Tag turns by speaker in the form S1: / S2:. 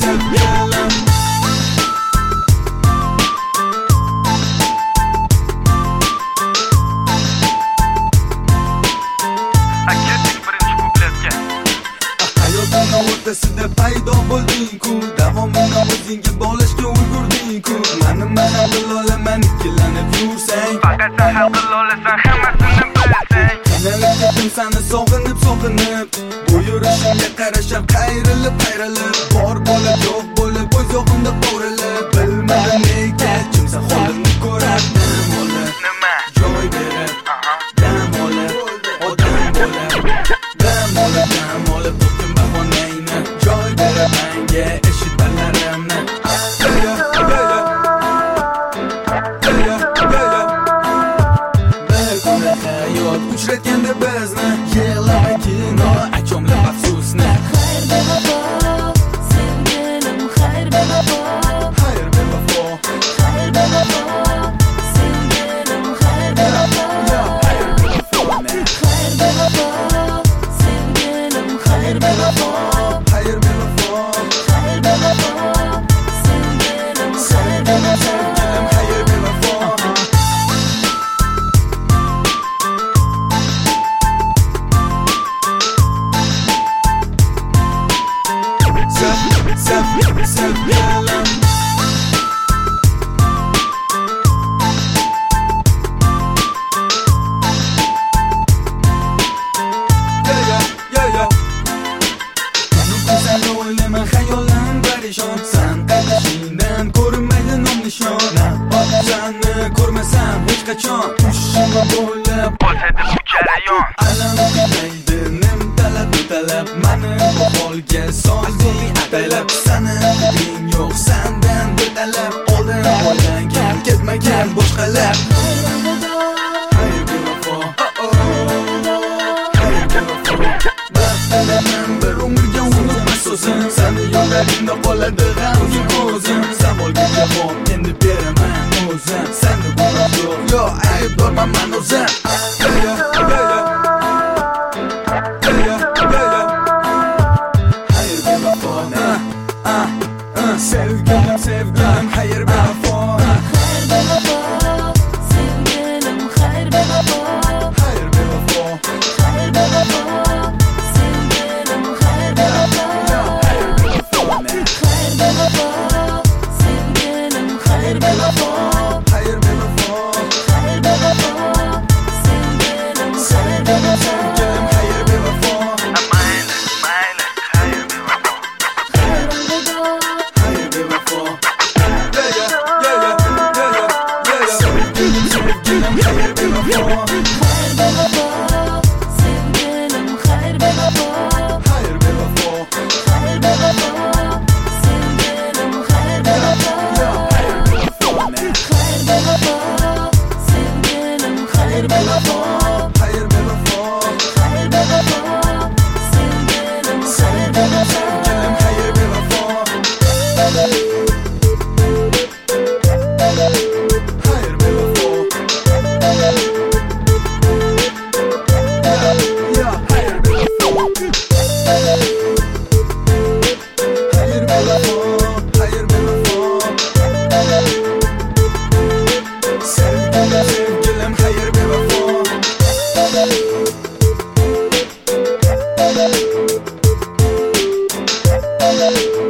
S1: sevgilim. Hayotimni o'rtasida paydo bo'lding-ku, davomini o'zingga bog'lashga ulgurding-ku. Mani hal olaman ikkilanib yursang,
S2: faqat sen hal qila olasan hammasini bilsang.
S1: qiynalib ketdim seni sog'inib bu yurishimga qarashab qayrilib bor bo'lib yo'q bo'lib o'z yo'qimda qo'rilib, bilmadim nega kimsa holimni ko'rib
S2: Nima?
S1: joy berib dam olib o'tdim bahonangni, joy berib menga eshitalarimni. Bir kuni hayot uchratganda bizni, yig'lama kino akomlab afsusni.
S3: Xayr bevafo, sevgilim, xayr bevafo,
S1: Xayr bevafo,
S3: xayr bevafo, sevgilim, xayr bevafo,
S1: xayr bevafo,
S3: xayr bevafo, sevgilim, xayr bevafo,
S1: xayr bevafo,
S3: xayr bevafo, sevgilim, xayr bevafo.
S1: sevgilim, xayr bevafo. Sevgilim. Sen o'ylama xayolan parishon, sen qadashingdan ko'rinmaydi nom nishon. Seni ko'rmasam hech qachon, tushimga bo'ylab
S2: Bo'lsaydi bu jarayon,
S1: alam qilmaydi talab mani bu holga solding atalab. Seni ding yo'q, sendan bir talab, oldin o'ylangan ketmagan boshqalar. Xayr bevafo, xayr bevafo, baxtidaman bir umrga unutmas so'zim, seni yo'llaringda qoladi g'amgin ko'zim. Savolga javob endi beraman o'zim, seni gunoh yo'q, yo aybdorman men o'zim. Xayr bevafo, sevgilim, sevgilim, xayr bevafo,
S3: Xayr bevafo, sevgilim, xayr bevafo,
S1: xayr bevafo,
S3: xayr bevafo, sevgilim, xayr bevafo,
S1: xayr bevafo,
S3: xayr bevafo, sevgilim, xayr bevafo,
S1: xayr bevafo,
S3: xayr bevafo, sevgilim, xayr bevafo.
S1: sevgilim, xayr bevafo,
S2: mayli, xayr bevafo.
S1: xayr bevafo. Sevgilim, sevgilim, xayr bevafo,
S3: Xayr bevafo, sevgilim, xayr bevafo,
S1: xayr bevafo,
S3: xayr bevafo, sevgilim, xayr bevafo,
S1: xayr bevafo,
S3: xayr bevafo, sevgilim, xayr bevafo,
S1: xayr bevafo,
S3: xayr bevafo, sevgilim, xayr bevafo.
S1: sevgilim, xayr bevafo, xayr bevafo, ya xayr bevafo, xayr bevafo, xayr bevafo, sevgilim, sevgilim, xayr bevafo.